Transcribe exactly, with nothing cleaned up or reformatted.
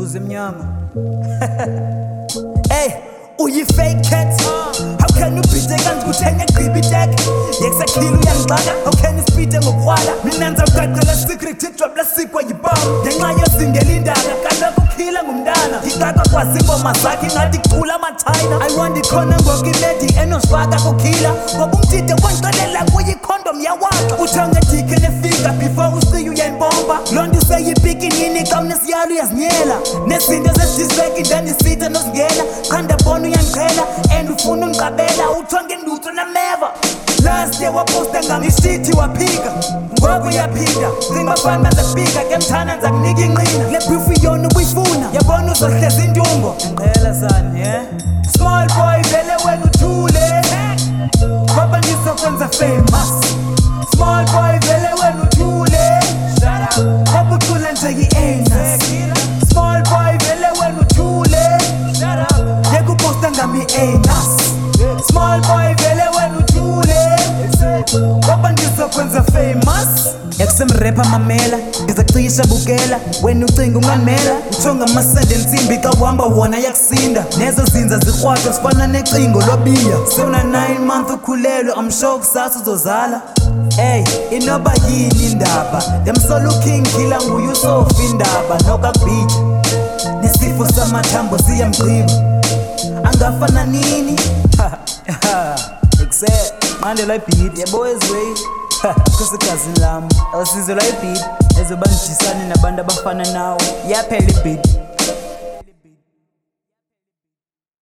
Mzuzu emnyama. Hey, uyi fake cat. How can you beat a gun kuthenge gqiba itek? Yekusakhila uyangixaka. How can you speed ngokwala? Mina nza uqaqela secret drop la sikwa yibamba. Ngenxa yozingela indala kaloku ukhila ngumntana. Iqaqa kwazi ingoma zakhe ngathi kucula amathayina. I want ikhona ngoku ilady enosifaka kukhila. Ngoba umtide wangixelela kuye condom yawaxa. Uthanga dike nefika before usiya uyayibomba. Lonto seyipikinini xa unesiyalo uyazinyela. Nezinto zedisbek indani sitha nozingela. Qanda bona uyangiqhela and ufuna ungiqabela uthonge ndutho nameva. Last year waposta ngamishiti waphika ngoku uyaphinda cinga bafana bazafika ke mthana nza kunika inqina le brief iyona ubuyifuna yabona uzohleza indumbo ngiqhela sani eh small boy vele wena uthule baba ngizokwenza famous small boy vele wena uthule shut up baba uthula nje i-anus small boy vele wena uthule shut up yekuposta ngami i-anus small boy vele wena uthule ngoba ngizokwenza famous yakusemrapha mamela ngizacisha bukela wena ucinga ungangimela uthonga amasende nsimbi xa uhamba wona yakusinda nezo zinza zikrwatha sifana necingo lobiya sewuna nine month ukhulelwe I'm sure kusasa uzozala hey inoba yini indaba demsolo king killer nguye usofi indaba nokabhija nesifo samathambo siyamgqiba angafana nini Except Mandela ibeat, yeah boys way kusegazini lami awusizwe la ibeat ezoba ngijisane nabantu abafana nawe yaphela ibeat